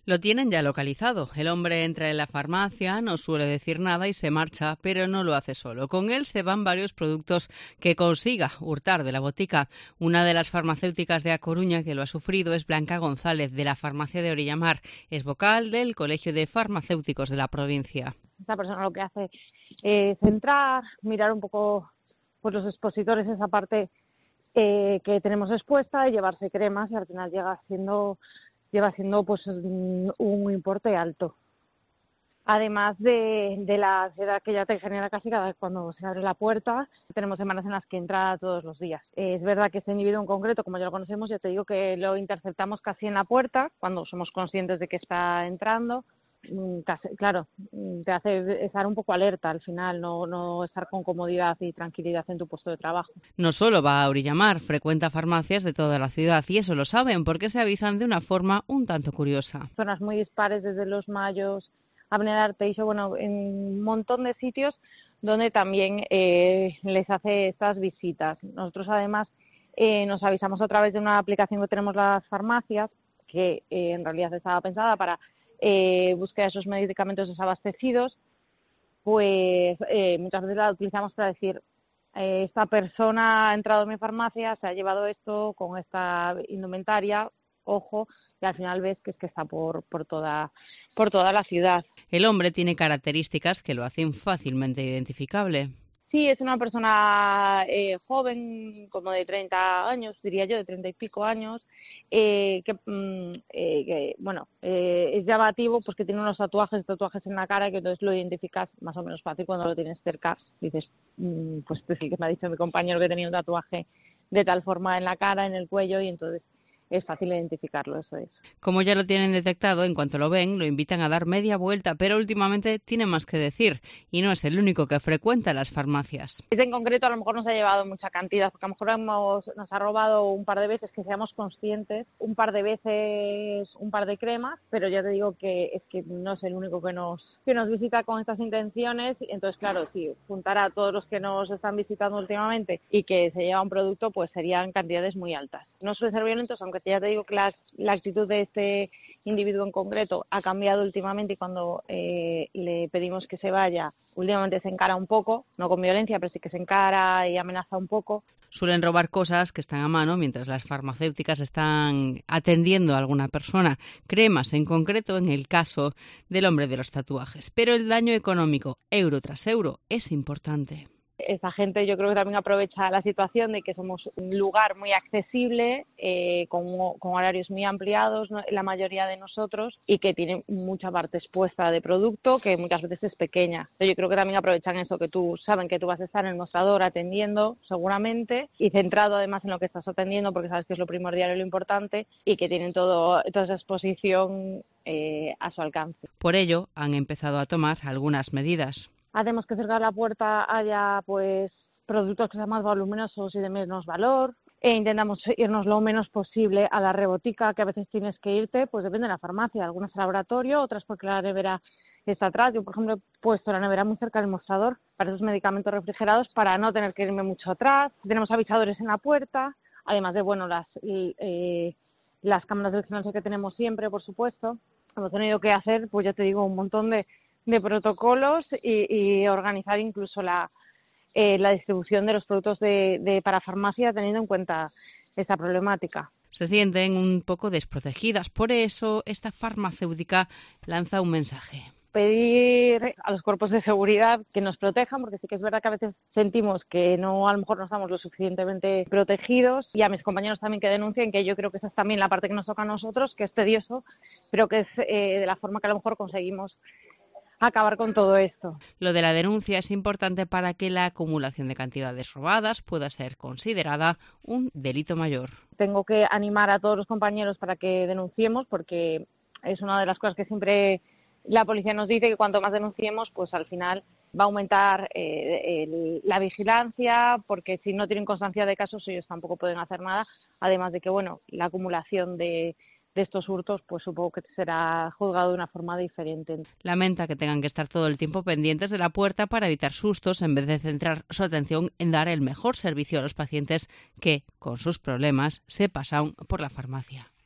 Lo tienen ya localizado. El hombre entra en la farmacia, no suele decir nada y se marcha, pero no lo hace solo. Con él se van varios productos que consiga hurtar de la botica. Una de las farmacéuticas de A Coruña que lo ha sufrido es Blanca González, de la farmacia de Orillamar. Es vocal del Colegio de Farmacéuticos de la provincia. Esta persona lo que hace es entrar, mirar un poco pues, los expositores, esa parte que tenemos expuesta, y llevarse cremas, y al final lleva siendo pues un importe alto. Además de la ansiedad que ya te genera casi cada vez cuando se abre la puerta, tenemos semanas en las que entra todos los días. Es verdad que este individuo en concreto, como ya lo conocemos, ya te digo que lo interceptamos casi en la puerta, cuando somos conscientes de que está entrando. Claro, te hace estar un poco alerta al final, no estar con comodidad y tranquilidad en tu puesto de trabajo. No solo va a Orillamar, frecuenta farmacias de toda la ciudad y eso lo saben porque se avisan de una forma un tanto curiosa. Zonas muy dispares desde Los Mayos, Avenida de Arteixo, bueno, en un montón de sitios donde también les hace estas visitas. Nosotros además nos avisamos a través de una aplicación que tenemos las farmacias, que en realidad estaba pensada para búsqueda de esos medicamentos desabastecidos, pues muchas veces la utilizamos para decir esta persona ha entrado en mi farmacia, se ha llevado esto con esta indumentaria, ojo, y al final ves que es que está por toda la ciudad. El hombre tiene características que lo hacen fácilmente identificable. Sí, es una persona joven, como de 30 años, diría yo, de 30 y pico años, es llamativo, pues que tiene unos tatuajes en la cara, que entonces lo identificas más o menos fácil cuando lo tienes cerca. Dices, pues es el que me ha dicho mi compañero que tenía un tatuaje de tal forma en la cara, en el cuello, y entonces es fácil identificarlo, eso es. Como ya lo tienen detectado, en cuanto lo ven, lo invitan a dar media vuelta, pero últimamente tiene más que decir y no es el único que frecuenta las farmacias. En concreto a lo mejor nos ha llevado mucha cantidad, porque a lo mejor nos ha robado un par de veces, que seamos conscientes, un par de veces un par de cremas, pero ya te digo que es que no es el único que nos visita con estas intenciones. Entonces, claro, si juntara a todos los que nos están visitando últimamente y que se lleva un producto, pues serían cantidades muy altas. No suelen ser violentos, aunque ya te digo que la actitud de este individuo en concreto ha cambiado últimamente, y cuando le pedimos que se vaya, últimamente se encara un poco, no con violencia, pero sí que se encara y amenaza un poco. Suelen robar cosas que están a mano mientras las farmacéuticas están atendiendo a alguna persona, cremas en concreto en el caso del hombre de los tatuajes. Pero el daño económico, euro tras euro, es importante. Esta gente yo creo que también aprovecha la situación de que somos un lugar muy accesible, con horarios muy ampliados, ¿no?, la mayoría de nosotros, y que tiene mucha parte expuesta de producto que muchas veces es pequeña. Yo creo que también aprovechan eso, que saben que tú vas a estar en el mostrador atendiendo seguramente, y centrado además en lo que estás atendiendo, porque sabes que es lo primordial y lo importante, y que tienen toda esa exposición a su alcance. Por ello han empezado a tomar algunas medidas. Hacemos que cerca de la puerta haya pues productos que sean más voluminosos y de menos valor. Intentamos irnos lo menos posible a la rebotica, que a veces tienes que irte, pues depende de la farmacia, algunas al laboratorio, otras porque la nevera está atrás. Yo, por ejemplo, he puesto la nevera muy cerca del mostrador para esos medicamentos refrigerados, para no tener que irme mucho atrás. Tenemos avisadores en la puerta, además de las cámaras de vigilancia que tenemos siempre, por supuesto. Hemos tenido que hacer, pues ya te digo, un montón de protocolos y organizar incluso la distribución de los productos de parafarmacia, teniendo en cuenta esta problemática. Se sienten un poco desprotegidas, por eso esta farmacéutica lanza un mensaje. Pedir a los cuerpos de seguridad que nos protejan, porque sí que es verdad que a veces sentimos que a lo mejor no estamos lo suficientemente protegidos, y a mis compañeros también que denuncien, que yo creo que esa es también la parte que nos toca a nosotros, que es tedioso, pero que es de la forma que a lo mejor conseguimos acabar con todo esto. Lo de la denuncia es importante para que la acumulación de cantidades robadas pueda ser considerada un delito mayor. Tengo que animar a todos los compañeros para que denunciemos, porque es una de las cosas que siempre la policía nos dice, que cuanto más denunciemos, pues al final va a aumentar la vigilancia, porque si no tienen constancia de casos, ellos tampoco pueden hacer nada. Además de que, bueno, la acumulación de estos hurtos, pues supongo que será juzgado de una forma diferente. Lamenta que tengan que estar todo el tiempo pendientes de la puerta para evitar sustos, en vez de centrar su atención en dar el mejor servicio a los pacientes que, con sus problemas, se pasan por la farmacia.